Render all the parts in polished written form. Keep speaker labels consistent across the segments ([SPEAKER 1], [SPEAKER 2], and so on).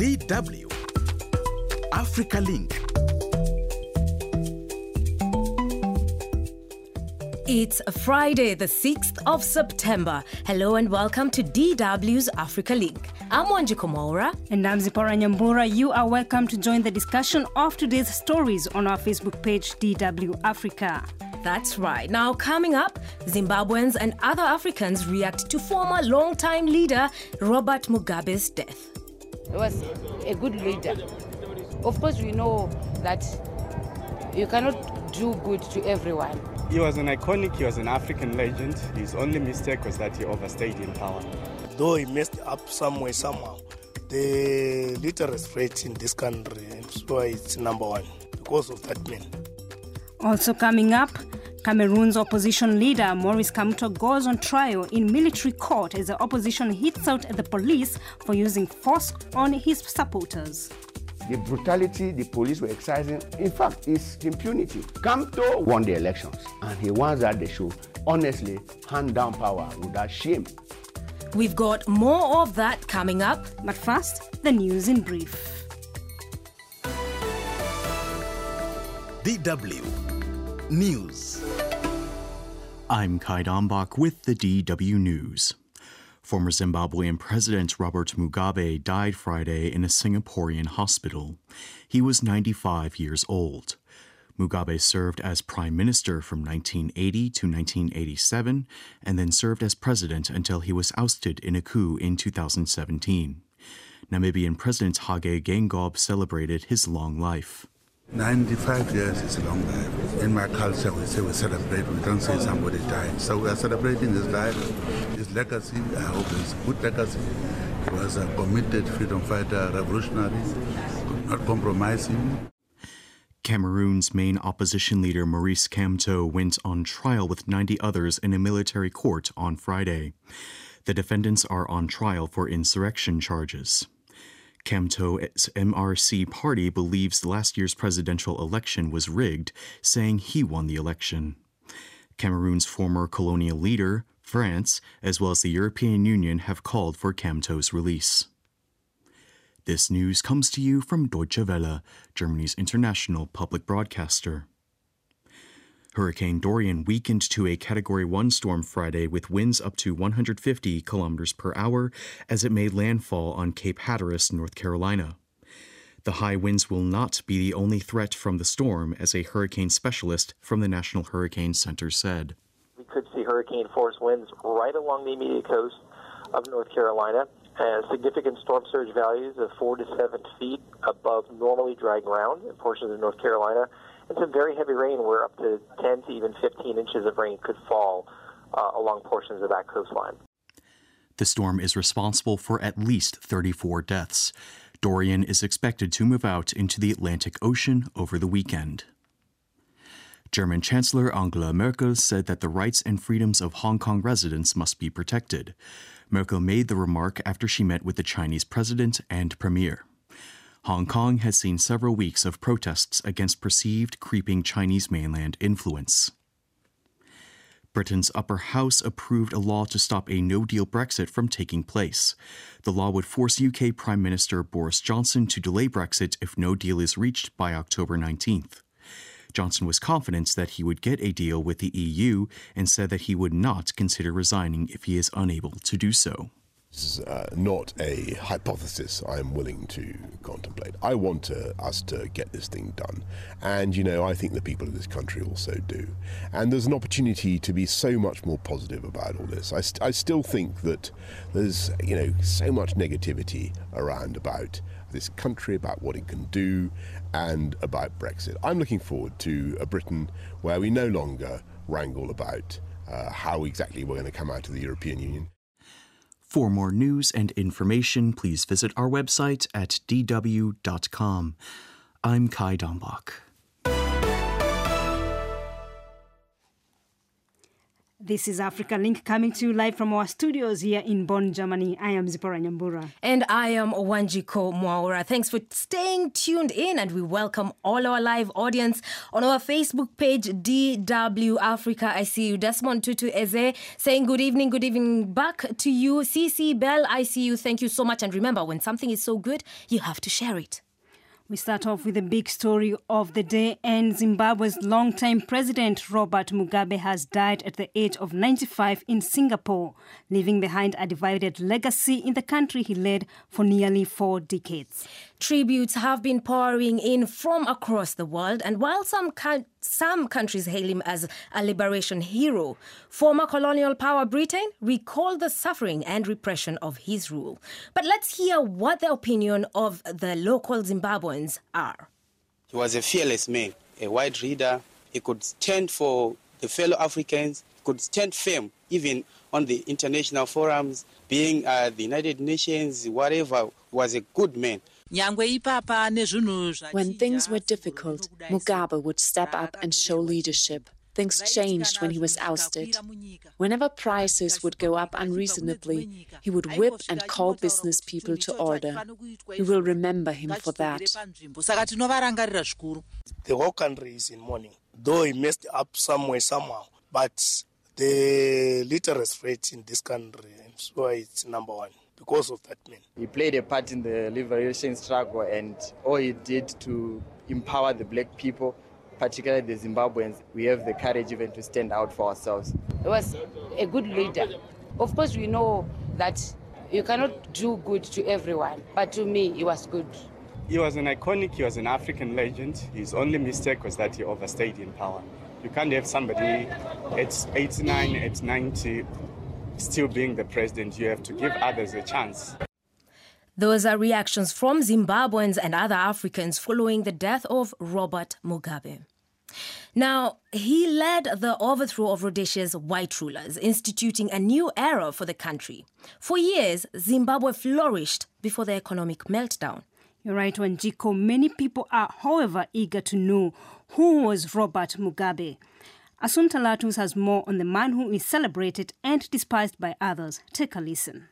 [SPEAKER 1] DW Africa Link.
[SPEAKER 2] It's Friday, the 6th of September. Hello and welcome to DW's Africa Link. I'm Wanjiko Maura.
[SPEAKER 3] And I'm Zipporah Nyambura. You are welcome to join the discussion of today's stories on our Facebook page, DW Africa.
[SPEAKER 2] That's right. Now, coming up, Zimbabweans and other Africans react to former long-time leader Robert Mugabe's death.
[SPEAKER 4] He was a good leader. Of course, we know that you cannot do good to everyone.
[SPEAKER 5] He was an African legend. His only mistake was that he overstayed in power.
[SPEAKER 6] Though he messed up somehow, the literacy rate in this country, that's why it's number one, because of that man.
[SPEAKER 3] Also coming up, Cameroon's opposition leader Maurice Kamto goes on trial in military court as the opposition hits out at the police for using force on his supporters.
[SPEAKER 7] The brutality the police were exercising, in fact, is impunity. Kamto won the elections, and he wants that they should honestly hand down power without shame.
[SPEAKER 2] We've got more of that coming up.
[SPEAKER 3] But first, the news in brief.
[SPEAKER 1] DW News.
[SPEAKER 8] I'm Kai Dombach with the DW News. Former Zimbabwean President Robert Mugabe died Friday in a Singaporean hospital. He was 95 years old. Mugabe served as Prime Minister from 1980 to 1987 and then served as president until he was ousted in a coup in 2017. Namibian President Hage Geingob celebrated his long life.
[SPEAKER 9] 95 years is a long life. In my culture, we say we celebrate, we don't say somebody died. So we are celebrating his life, his legacy. I hope it's a good legacy. He was a committed freedom fighter, revolutionary, not compromising.
[SPEAKER 8] Cameroon's main opposition leader Maurice Kamto went on trial with 90 others in a military court on Friday. The defendants are on trial for insurrection charges. Kamto's MRC party believes last year's presidential election was rigged, saying he won the election. Cameroon's former colonial leader, France, as well as the European Union have called for Kamto's release. This news comes to you from Deutsche Welle, Germany's international public broadcaster. Hurricane Dorian weakened to a Category 1 storm Friday with winds up to 150 kilometers per hour as it made landfall on Cape Hatteras, North Carolina. The high winds will not be the only threat from the storm, as a hurricane specialist from the National Hurricane Center said.
[SPEAKER 10] We could see hurricane force winds right along the immediate coast of North Carolina, and significant storm surge values of 4 to 7 feet above normally dry ground in portions of North Carolina. And some very heavy rain where up to 10 to even 15 inches of rain could fall along portions of that coastline.
[SPEAKER 8] The storm is responsible for at least 34 deaths. Dorian is expected to move out into the Atlantic Ocean over the weekend. German Chancellor Angela Merkel said that the rights and freedoms of Hong Kong residents must be protected. Merkel made the remark after she met with the Chinese president and premier. Hong Kong has seen several weeks of protests against perceived creeping Chinese mainland influence. Britain's upper house approved a law to stop a no-deal Brexit from taking place. The law would force UK Prime Minister Boris Johnson to delay Brexit if no deal is reached by October 19th. Johnson was confident that he would get a deal with the EU and said that he would not consider resigning if he is unable to do so.
[SPEAKER 11] This is not a hypothesis I'm willing to contemplate. I want us to get this thing done. And, I think the people of this country also do. And there's an opportunity to be so much more positive about all this. I still think that there's, so much negativity around about this country, about what it can do, and about Brexit. I'm looking forward to a Britain where we no longer wrangle about how exactly we're going to come out of the European Union.
[SPEAKER 8] For more news and information, please visit our website at dw.com. I'm Kai Dombach.
[SPEAKER 3] This is Africa Link coming to you live from our studios here in Bonn, Germany. I am Zipporah Nyambura.
[SPEAKER 2] And I am Wanjiko Mwaura. Thanks for staying tuned in, and we welcome all our live audience on our Facebook page, DW Africa. I see you. Desmond Tutu Eze saying good evening back to you. CC Bell, I see you. Thank you so much. And remember, when something is so good, you have to share it.
[SPEAKER 3] We start off with the big story of the day, and Zimbabwe's longtime president, Robert Mugabe, has died at the age of 95 in Singapore, leaving behind a divided legacy in the country he led for nearly 4 decades.
[SPEAKER 2] Tributes have been pouring in from across the world, and while some countries hail him as a liberation hero, former colonial power Britain recalled the suffering and repression of his rule. But let's hear what the opinion of the local Zimbabweans are.
[SPEAKER 12] He was a fearless man, a wide reader. He could stand for the fellow Africans, could stand firm even on the international forums, being the United Nations, whatever, was a good man.
[SPEAKER 13] When things were difficult, Mugabe would step up and show leadership. Things changed when he was ousted. Whenever prices would go up unreasonably, he would whip and call business people to order. We will remember him for that.
[SPEAKER 6] The whole country is in mourning, though he messed up somehow. But the literacy rate in this country, that's why it's number one. Because of that man.
[SPEAKER 14] He played a part in the liberation struggle, and all he did to empower the black people, particularly the Zimbabweans, we have the courage even to stand out for ourselves.
[SPEAKER 4] He was a good leader. Of course, we know that you cannot do good to everyone, but to me, he was good.
[SPEAKER 5] He was an African legend. His only mistake was that he overstayed in power. You can't have somebody at 89, at 90, still being the president. You have to give others a chance.
[SPEAKER 2] Those are reactions from Zimbabweans and other Africans following the death of Robert Mugabe. Now, he led the overthrow of Rhodesia's white rulers, instituting a new era for the country. For years, Zimbabwe flourished before the economic meltdown.
[SPEAKER 3] You're right, Wanjiko. Many people are, however, eager to know who was Robert Mugabe. Assunta Latus has more on the man who is celebrated and despised by others. Take a listen.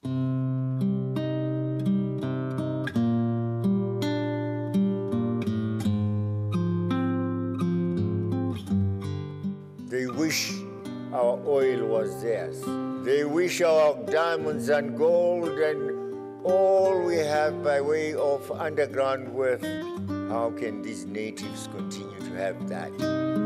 [SPEAKER 15] They wish our oil was theirs. They wish our diamonds and gold and all we have by way of underground wealth. How can these natives continue to have that?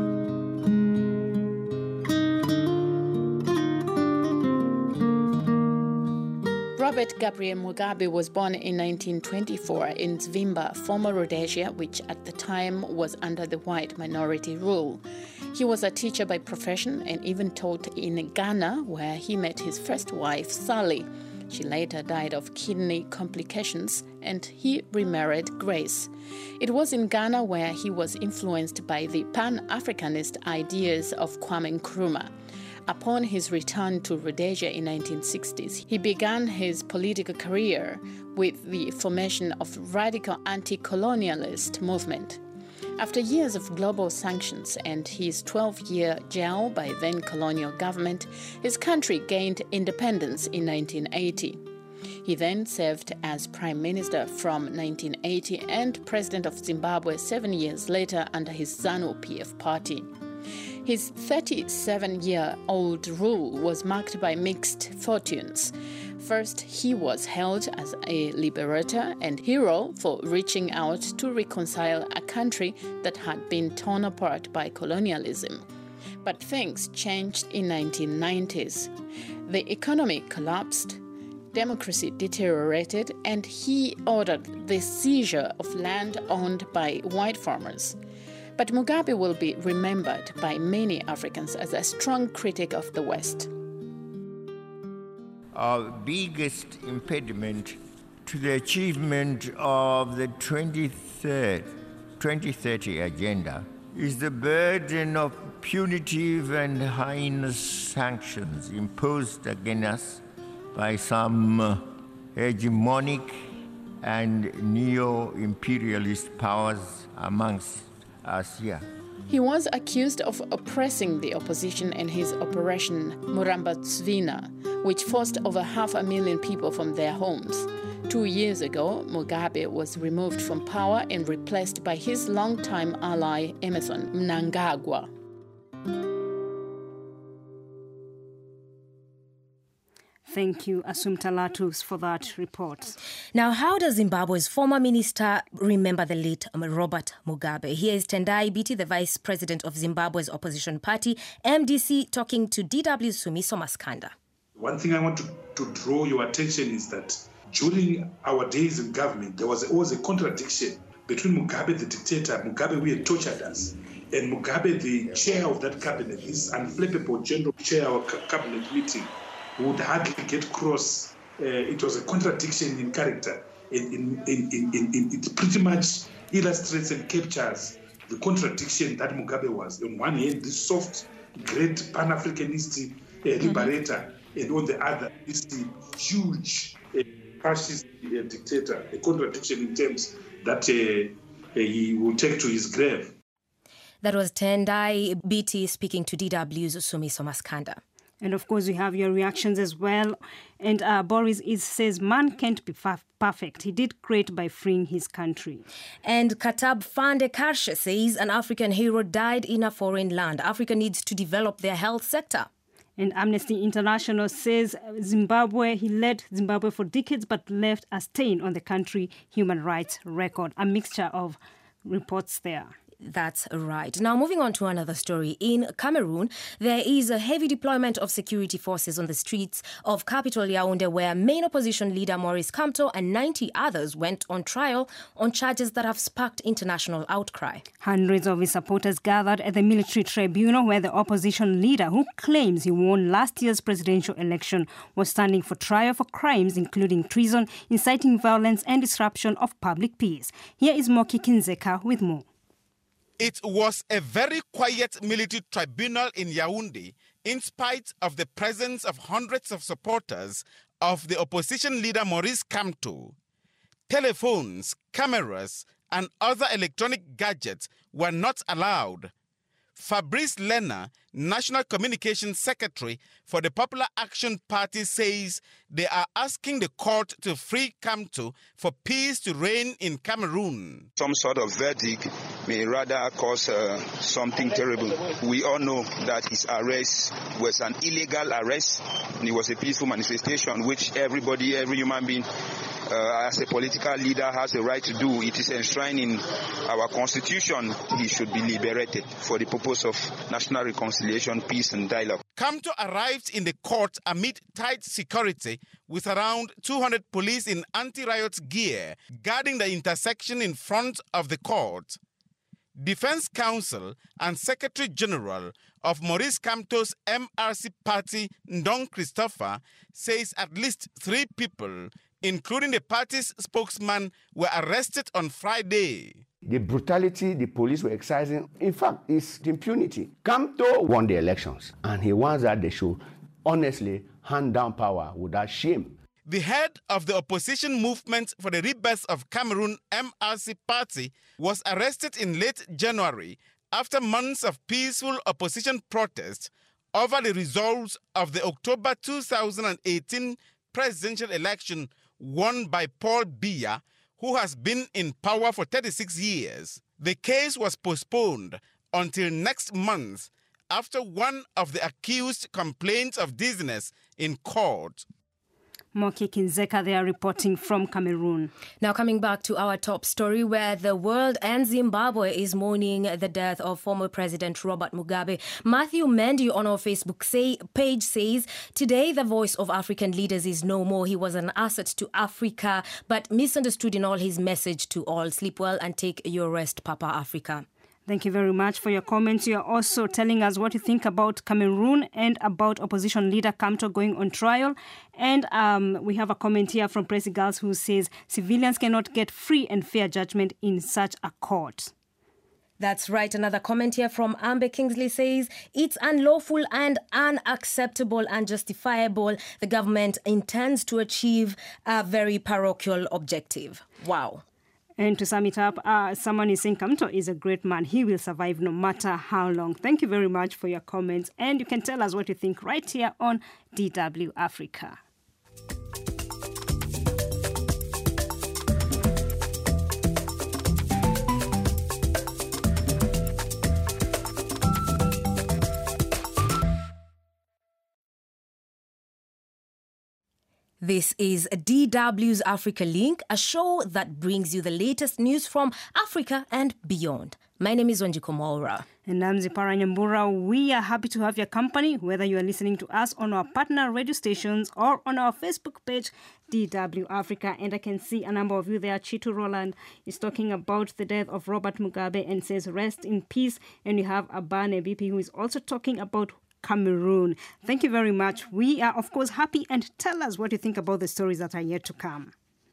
[SPEAKER 16] Robert Gabriel Mugabe was born in 1924 in Zvimba, former Rhodesia, which at the time was under the white minority rule. He was a teacher by profession and even taught in Ghana, where he met his first wife, Sally. She later died of kidney complications, and he remarried Grace. It was in Ghana where he was influenced by the Pan-Africanist ideas of Kwame Nkrumah. Upon his return to Rhodesia in 1960s, he began his political career with the formation of radical anti-colonialist movement. After years of global sanctions and his 12-year jail by then-colonial government, his country gained independence in 1980. He then served as Prime Minister from 1980 and President of Zimbabwe 7 years later under his ZANU-PF party. His 37-year-old rule was marked by mixed fortunes. First, he was hailed as a liberator and hero for reaching out to reconcile a country that had been torn apart by colonialism. But things changed in the 1990s. The economy collapsed, democracy deteriorated, and he ordered the seizure of land owned by white farmers. But Mugabe will be remembered by many Africans as a strong critic of the West.
[SPEAKER 15] Our biggest impediment to the achievement of the 2030 agenda is the burden of punitive and heinous sanctions imposed against us by some hegemonic and neo-imperialist powers amongst us here.
[SPEAKER 16] He was accused of oppressing the opposition in his Operation Murambatsvina, which forced over 500,000 people from their homes. 2 years ago, Mugabe was removed from power and replaced by his longtime ally, Emmerson Mnangagwa.
[SPEAKER 3] Thank you, Assumpta Latus, for that report.
[SPEAKER 2] Now, how does Zimbabwe's former minister remember the late Robert Mugabe? Here is Tendai Biti, the vice president of Zimbabwe's opposition party, MDC, talking to DW's Sumiso Maskanda.
[SPEAKER 17] One thing I want to draw your attention is that during our days in government, there was always a contradiction between Mugabe, the dictator, Mugabe, we had tortured us, and Mugabe, the chair of that cabinet, this unflappable general chair of cabinet meeting, would hardly get cross. It was a contradiction in character. It pretty much illustrates and captures the contradiction that Mugabe was. On one hand, this soft, great Pan-Africanist liberator, and on the other, this huge fascist dictator, a contradiction in terms that he will take to his grave.
[SPEAKER 2] That was Tendai Biti speaking to DW's Sumiso Maskanda.
[SPEAKER 3] And of course, we have your reactions as well. And Boris says, man can't be perfect. He did great by freeing his country.
[SPEAKER 2] And Katab Fande Karshe says, an African hero died in a foreign land. Africa needs to develop their health sector.
[SPEAKER 3] And Amnesty International says he led Zimbabwe for decades but left a stain on the country's human rights record. A mixture of reports there.
[SPEAKER 2] That's right. Now, moving on to another story. In Cameroon, there is a heavy deployment of security forces on the streets of capital Yaoundé, where main opposition leader Maurice Kamto and 90 others went on trial on charges that have sparked international outcry.
[SPEAKER 3] Hundreds of his supporters gathered at the military tribunal where the opposition leader, who claims he won last year's presidential election, was standing for trial for crimes including treason, inciting violence and disruption of public peace. Here is Moki Kinzeka with more.
[SPEAKER 18] It was a very quiet military tribunal in Yaoundé, in spite of the presence of hundreds of supporters of the opposition leader Maurice Kamto. Telephones, cameras, and other electronic gadgets were not allowed. Fabrice Lena, National Communications Secretary for the Popular Action Party, says they are asking the court to free Kamto for peace to reign in Cameroon.
[SPEAKER 19] Some sort of verdict may rather cause something terrible. We all know that his arrest was an illegal arrest, and it was a peaceful manifestation, which every human being, as a political leader, has the right to do. It is enshrined in our constitution. He should be liberated for the purpose of national reconciliation, peace, and dialogue.
[SPEAKER 18] Kamto arrived in the court amid tight security with around 200 police in anti-riot gear guarding the intersection in front of the court. Defense Counsel and Secretary General of Maurice Kamto's MRC party, Ndong Christopher, says at least 3 people, including the party's spokesman, were arrested on Friday.
[SPEAKER 7] The brutality the police were exercising, in fact, is impunity. Kamto won the elections, and he wants that they should honestly hand down power without shame.
[SPEAKER 18] The head of the opposition movement for the rebirth of Cameroon, MRC party, was arrested in late January after months of peaceful opposition protests over the results of the October 2018 presidential election won by Paul Biya, who has been in power for 36 years. The case was postponed until next month after one of the accused complained of dizziness in court.
[SPEAKER 3] Moki Kinzeka there reporting from Cameroon.
[SPEAKER 2] Now coming back to our top story, where the world and Zimbabwe is mourning the death of former President Robert Mugabe. Matthew Mendy on our Facebook page says, today the voice of African leaders is no more. He was an asset to Africa, but misunderstood in all his message to all. Sleep well and take your rest, Papa Africa.
[SPEAKER 3] Thank you very much for your comments. You are also telling us what you think about Cameroon and about opposition leader Kamto going on trial. And we have a comment here from Pressy Girls who says civilians cannot get free and fair judgment in such a court.
[SPEAKER 2] That's right. Another comment here from Amber Kingsley says, it's unlawful and unacceptable and justifiable. The government intends to achieve a very parochial objective. Wow.
[SPEAKER 3] And to sum it up, someone is saying Kamto is a great man. He will survive no matter how long. Thank you very much for your comments. And you can tell us what you think right here on DW Africa.
[SPEAKER 2] This is DW's Africa Link, a show that brings you the latest news from Africa and beyond. My name is Wanjiko Mwaura.
[SPEAKER 3] And I'm Zipara Nyambura. We are happy to have your company, whether you are listening to us on our partner radio stations or on our Facebook page, DW Africa. And I can see a number of you there. Chitu Roland is talking about the death of Robert Mugabe and says, rest in peace. And you have Abane BP who is also talking about Cameroon. Thank you very much. We are, of course, happy, and tell us what you think about the stories that are yet to come.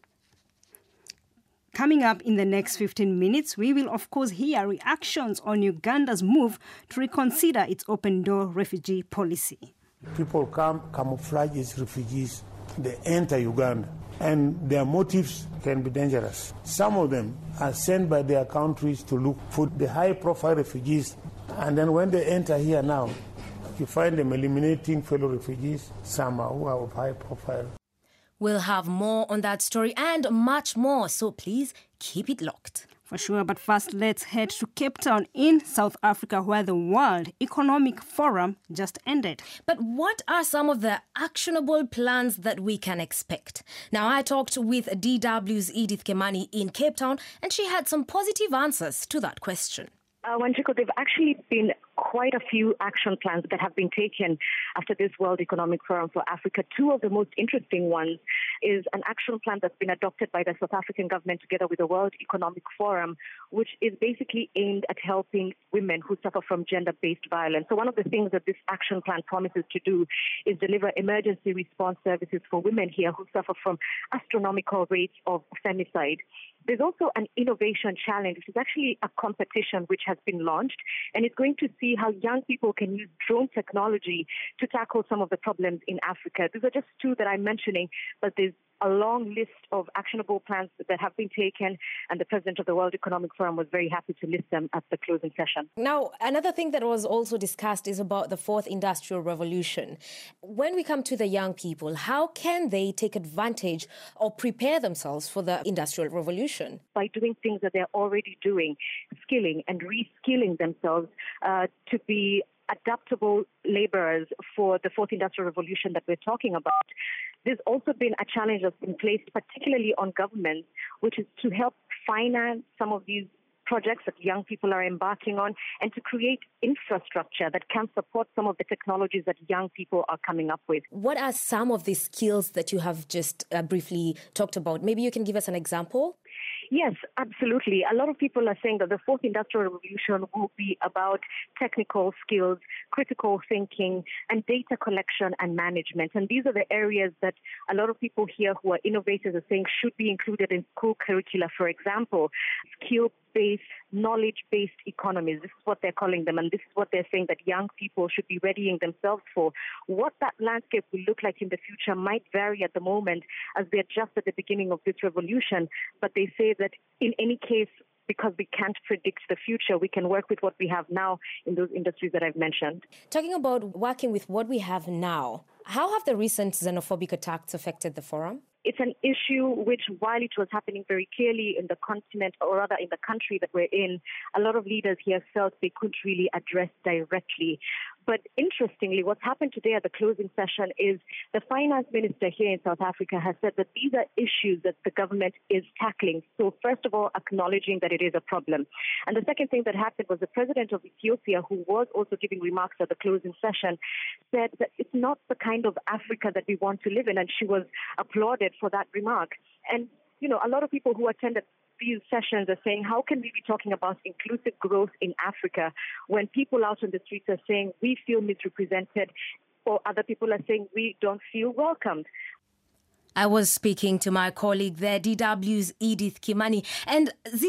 [SPEAKER 3] Coming up in the next 15 minutes, we will, of course, hear reactions on Uganda's move to reconsider its open-door refugee policy.
[SPEAKER 20] People come camouflage as refugees. They enter Uganda, and their motives can be dangerous. Some of them are sent by their countries to look for the high-profile refugees, and then when they enter here now, you find them eliminating fellow refugees, some who are of high profile.
[SPEAKER 2] We'll have more on that story and much more, so please keep it locked.
[SPEAKER 3] For sure, but first let's head to Cape Town in South Africa, where the World Economic Forum just ended.
[SPEAKER 2] But what are some of the actionable plans that we can expect? Now, I talked with DW's Edith Kimani in Cape Town, and she had some positive answers to that question.
[SPEAKER 21] Wanjiko, they've actually been quite a few action plans that have been taken after this World Economic Forum for Africa. Two of the most interesting ones is an action plan that's been adopted by the South African government together with the World Economic Forum, which is basically aimed at helping women who suffer from gender-based violence. So one of the things that this action plan promises to do is deliver emergency response services for women here who suffer from astronomical rates of femicide. There's also an innovation challenge, which is actually a competition which has been launched, and it's going to see how young people can use drone technology to tackle some of the problems in Africa. These are just two that I'm mentioning, but there's a long list of actionable plans that have been taken, and the president of the World Economic Forum was very happy to list them at the closing session.
[SPEAKER 2] Now, another thing that was also discussed is about the fourth industrial revolution. When we come to the young people, how can they take advantage or prepare themselves for the industrial revolution?
[SPEAKER 21] By doing things that they're already doing, skilling and reskilling themselves to be adaptable laborers for the fourth industrial revolution that we're talking about. There's also been a challenge that's been placed particularly on governments, which is to help finance some of these projects that young people are embarking on and to create infrastructure that can support some of the technologies that young people are coming up with.
[SPEAKER 2] What are some of the skills that you have just briefly talked about? Maybe you can give us an example?
[SPEAKER 21] Yes, absolutely. A lot of people are saying that the fourth industrial revolution will be about technical skills, critical thinking, and data collection and management. And these are the areas that a lot of people here who are innovators are saying should be included in school curricula. For example, skill-based, knowledge-based economies. This is what they're calling them, and this is what they're saying that young people should be readying themselves for. What that landscape will look like in the future might vary at the moment as they're just at the beginning of this revolution, but they say that in any case, because we can't predict the future, we can work with what we have now in those industries that I've mentioned.
[SPEAKER 2] Talking about working with what we have now, how have the recent xenophobic attacks affected the forum?
[SPEAKER 21] It's an issue which, while it was happening very clearly in the continent, or rather in the country that we're in, a lot of leaders here felt they couldn't really address directly. But interestingly, what's happened today at the closing session is the finance minister here in South Africa has said that these are issues that the government is tackling. So first of all, acknowledging that it is a problem. And the second thing that happened was the president of Ethiopia, who was also giving remarks at the closing session, said that it's not the kind of Africa that we want to live in. And she was applauded for that remark. And, you know, a lot of people who attended these sessions are saying, how can we be talking about inclusive growth in Africa when people out on the streets are saying we feel misrepresented, or other people are saying we don't feel welcomed?
[SPEAKER 2] I was speaking to my colleague there, DW's Edith Kimani. And Zippy,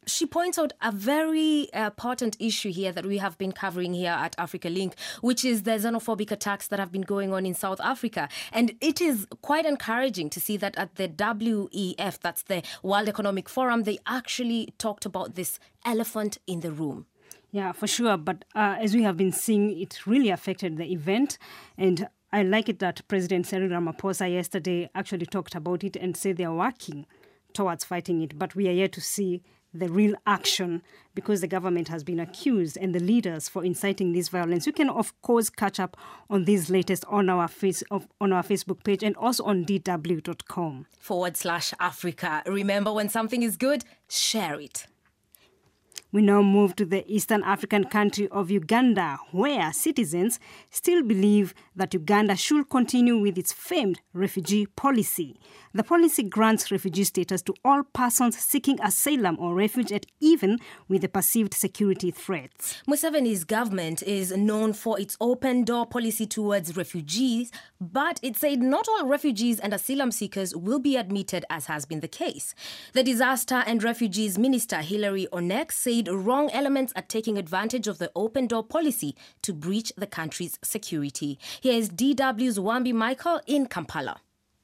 [SPEAKER 2] she points out a very important issue here that we have been covering here at Africa Link, which is the xenophobic attacks that have been going on in South Africa. And it is quite encouraging to see that at the WEF, that's the World Economic Forum, they actually talked about this elephant in the room.
[SPEAKER 3] Yeah, for sure. But as we have been seeing, it really affected the event. And I like it that President Cyril Ramaphosa yesterday actually talked about it and said they are working towards fighting it. But we are yet to see the real action because the government has been accused and the leaders for inciting this violence. You can, of course, catch up on these latest on our Facebook page and also on dw.com/Africa.
[SPEAKER 2] Remember, when something is good, share it.
[SPEAKER 3] We now move to the Eastern African country of Uganda, where citizens still believe that Uganda should continue with its famed refugee policy. The policy grants refugee status to all persons seeking asylum or refuge, at even with the perceived security threats.
[SPEAKER 2] Museveni's government is known for its open-door policy towards refugees, but it said not all refugees and asylum seekers will be admitted, as has been the case. The Disaster and Refugees Minister, Hilary Onek, said wrong elements are taking advantage of the open-door policy to breach the country's security. Here is DW's Wambi Michael in Kampala.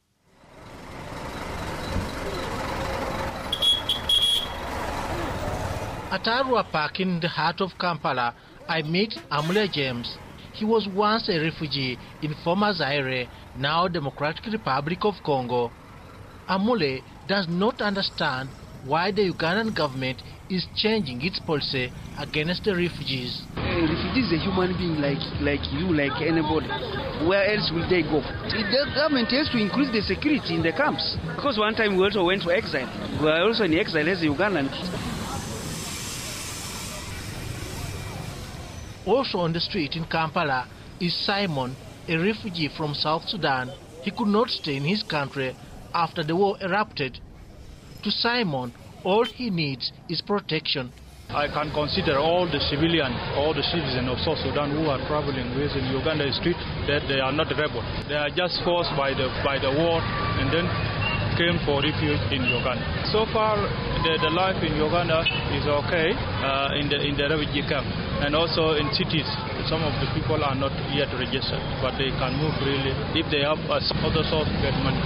[SPEAKER 1] At Arua Park in the heart of Kampala, I meet Amule James. He was once a refugee in former Zaire, now Democratic Republic of Congo. Amule does not understand why the Ugandan government is changing its policy against the refugees.
[SPEAKER 22] A refugee is a human being like you, like anybody. Where else will they go? The government has to increase the security in the camps. Because one time we also went to exile. We are also in exile as Ugandans.
[SPEAKER 1] Also on the street in Kampala is Simon, a refugee from South Sudan. He could not stay in his country after the war erupted. To Simon, all he needs is protection.
[SPEAKER 23] I can consider all the civilians, all the citizens of South Sudan who are traveling with in Uganda street that they are not rebels. They are just forced by the war and then came for refuge in Uganda. So far, the life in Uganda is okay in the refugee camp, and also in cities. Some of the people are not yet registered, but they can move freely if they have other source to get money.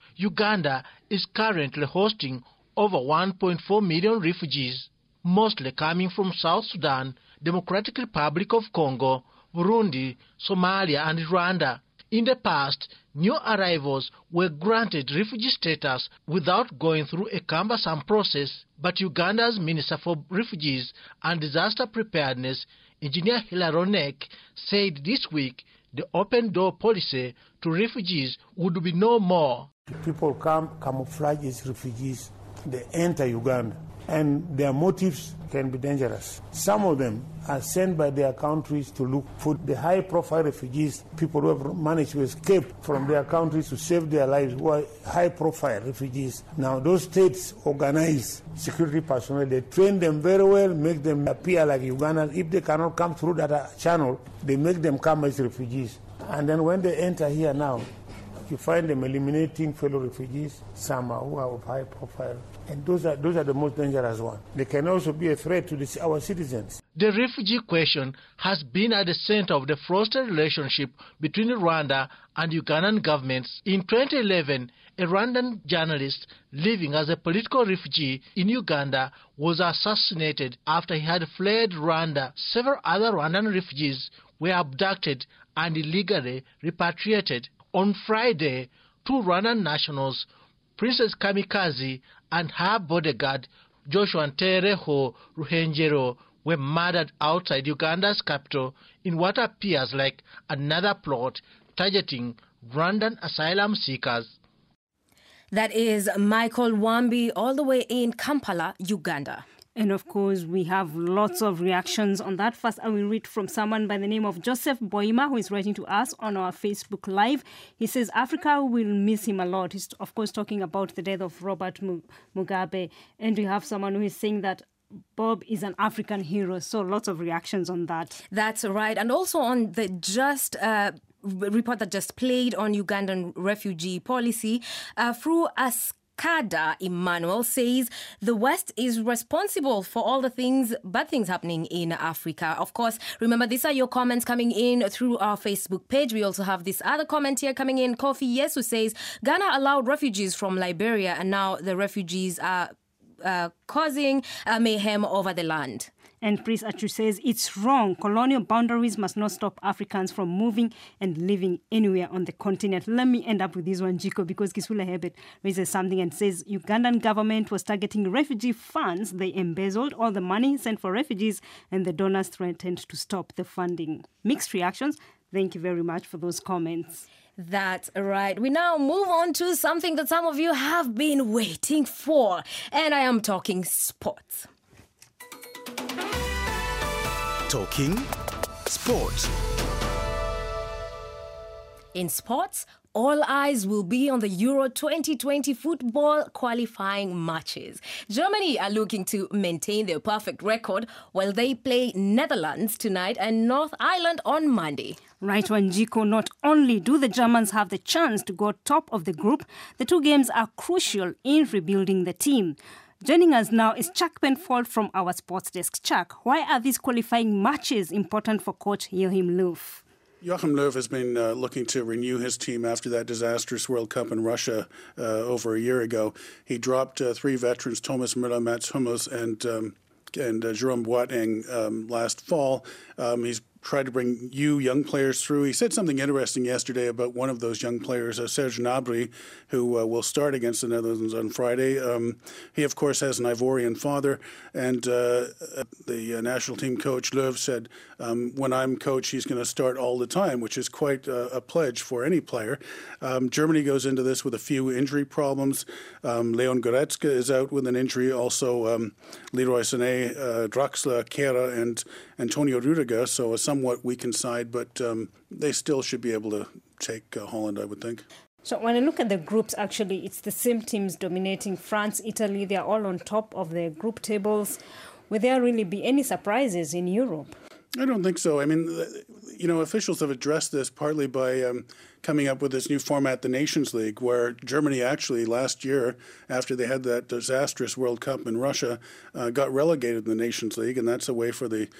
[SPEAKER 1] Uganda is currently hosting over 1.4 million refugees, mostly coming from South Sudan, Democratic Republic of Congo, Burundi, Somalia and Rwanda. In the past, new arrivals were granted refugee status without going through a cumbersome process, but Uganda's Minister for Refugees and Disaster Preparedness, Engineer Hilary Onek, said this week the open-door policy to refugees would be no more.
[SPEAKER 20] People come camouflage as refugees. They enter Uganda, and their motives can be dangerous. Some of them are sent by their countries to look for the high-profile refugees, people who have managed to escape from their countries to save their lives, who are high-profile refugees. Now, those states organize security personnel. They train them very well, make them appear like Ugandans. If they cannot come through that channel, they make them come as refugees. And then when they enter here now, you find them eliminating fellow refugees, some who are of high profile. And those are the most dangerous ones. They can also be a threat to our citizens.
[SPEAKER 1] The refugee question has been at the center of the frosted relationship between Rwanda and Ugandan governments. In 2011, a Rwandan journalist living as a political refugee in Uganda was assassinated after he had fled Rwanda. Several other Rwandan refugees were abducted and illegally repatriated. On Friday, 2 Rwandan nationals, Princess Kamikazi and her bodyguard, Joshua Ntereho Ruhengero, were murdered outside Uganda's capital in what appears like another plot targeting Rwandan asylum seekers.
[SPEAKER 2] That is Michael Wambi, all the way in Kampala, Uganda.
[SPEAKER 3] And of course, we have lots of reactions on that. First, I will read from someone by the name of Joseph Boima, who is writing to us on our Facebook Live. He says, Africa will miss him a lot. He's, of course, talking about the death of Robert Mugabe. And we have someone who is saying that Bob is an African hero. So lots of reactions on that.
[SPEAKER 2] That's right. And also on the report that just played on Ugandan refugee policy, through a Kada Emmanuel says the West is responsible for all the bad things happening in Africa. Of course, remember, these are your comments coming in through our Facebook page. We also have this other comment here coming in. Kofi Yesu says, Ghana allowed refugees from Liberia, and now the refugees are causing mayhem over the land.
[SPEAKER 3] And Prince Achu says it's wrong. Colonial boundaries must not stop Africans from moving and living anywhere on the continent. Let me end up with this one, Jiko, because Kisula Hebet raises something and says Ugandan government was targeting refugee funds. They embezzled all the money sent for refugees, and the donors threatened to stop the funding. Mixed reactions. Thank you very much for those comments.
[SPEAKER 2] That's right. We now move on to something that some of you have been waiting for, and I am talking sports.
[SPEAKER 9] Talking Sport.
[SPEAKER 2] In sports, all eyes will be on the Euro 2020 football qualifying matches. Germany are looking to maintain their perfect record while they play Netherlands tonight and North Ireland on Monday.
[SPEAKER 3] Right, Wanjiko, not only do the Germans have the chance to go top of the group, the two games are crucial in rebuilding the team. Joining us now is Chuck Penfold from our sports desk. Chuck, why are these qualifying matches important for coach Joachim Löw?
[SPEAKER 10] Joachim Löw has been looking to renew his team after that disastrous World Cup in Russia over a year ago. He dropped three veterans, Thomas Müller, Mats Hummels, and Jerome Boateng last fall. He's tried to bring young players through. He said something interesting yesterday about one of those young players, Serge Gnabry, who will start against the Netherlands on Friday. He, of course, has an Ivorian father, and the national team coach, Löw, said, when I'm coach, he's going to start all the time, which is quite a pledge for any player. Germany goes into this with a few injury problems. Leon Goretzka is out with an injury. Also, Leroy Sané, Draxler, Kehrer, and Antonio Rudiger, so a somewhat weakened side, but they still should be able to take Holland, I would think.
[SPEAKER 3] So when I look at the groups, actually, it's the same teams dominating. France, Italy, they're all on top of the group tables. Will there really be any surprises in Europe?
[SPEAKER 10] I don't think so. I mean, officials have addressed this partly by coming up with this new format, the Nations League, where Germany actually last year, after they had that disastrous World Cup in Russia, got relegated in the Nations League, and that's a way for the.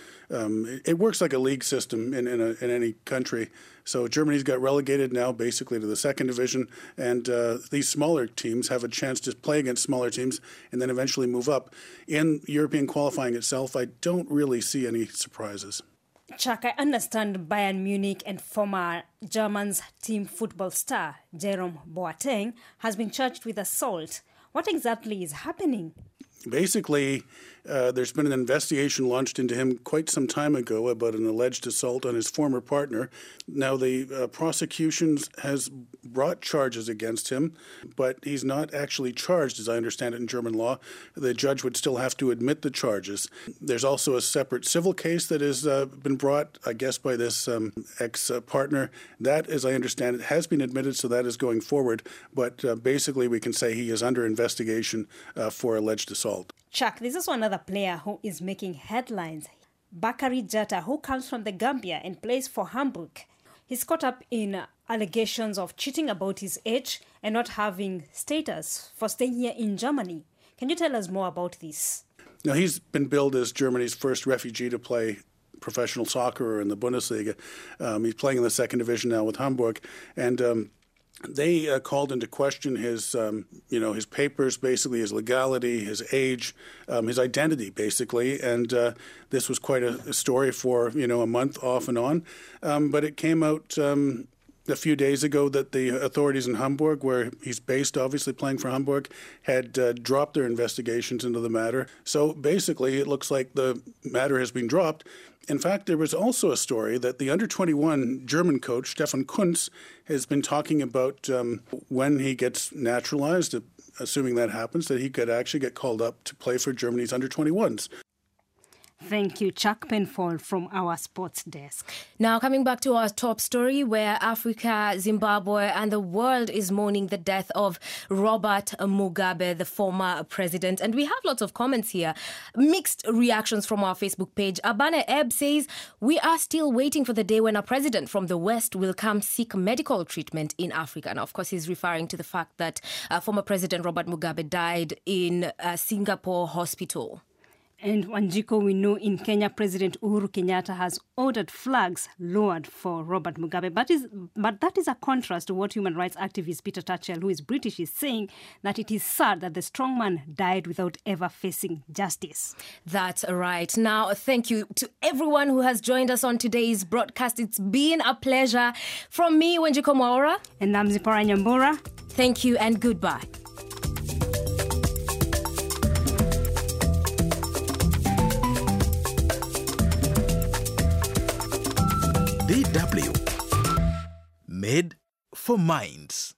[SPEAKER 10] It works like a league system in any country. So Germany's got relegated now basically to the second division, and these smaller teams have a chance to play against smaller teams and then eventually move up. In European qualifying itself, I don't really see any surprises.
[SPEAKER 3] Chuck, I understand Bayern Munich and former Germans team football star Jerome Boateng has been charged with assault. What exactly is happening?
[SPEAKER 10] Basically, there's been an investigation launched into him quite some time ago about an alleged assault on his former partner. Now, the prosecution has brought charges against him, but he's not actually charged, as I understand it, in German law. The judge would still have to admit the charges. There's also a separate civil case that has been brought, I guess, by this ex-partner. That, as I understand it, has been admitted, so that is going forward. But basically, we can say he is under investigation for alleged assault.
[SPEAKER 3] Chuck, this is another player who is making headlines. Bakary Jatta, who comes from the Gambia and plays for Hamburg. He's caught up in allegations of cheating about his age and not having status for staying here in Germany. Can you tell us more about this?
[SPEAKER 10] Now, he's been billed as Germany's first refugee to play professional soccer in the Bundesliga. He's playing in the second division now with Hamburg, and they called into question his papers, basically his legality, his age, his identity, basically. And this was quite a story for, a month off and on. But it came out a few days ago that the authorities in Hamburg, where he's based, obviously playing for Hamburg, had dropped their investigations into the matter. So basically, it looks like the matter has been dropped. In fact, there was also a story that the under-21 German coach, Stefan Kuntz, has been talking about when he gets naturalized, assuming that happens, that he could actually get called up to play for Germany's under-21s.
[SPEAKER 3] Thank you, Chuck Penfold from our sports desk.
[SPEAKER 2] Now, coming back to our top story, where Africa, Zimbabwe and the world is mourning the death of Robert Mugabe, the former president. And we have lots of comments here. Mixed reactions from our Facebook page. Abane Eb says, we are still waiting for the day when a president from the West will come seek medical treatment in Africa. And of course, he's referring to the fact that former President Robert Mugabe died in a Singapore hospital.
[SPEAKER 3] And Wanjiko, we know in Kenya, President Uhuru Kenyatta has ordered flags lowered for Robert Mugabe. But that is a contrast to what human rights activist Peter Tatchell, who is British, is saying, that it is sad that the strongman died without ever facing justice.
[SPEAKER 2] That's right. Now, thank you to everyone who has joined us on today's broadcast. It's been a pleasure. From me, Wanjiko Mwaura.
[SPEAKER 3] And I'm Zipporah Nyambura.
[SPEAKER 2] Thank you and goodbye.
[SPEAKER 9] DW, made for minds.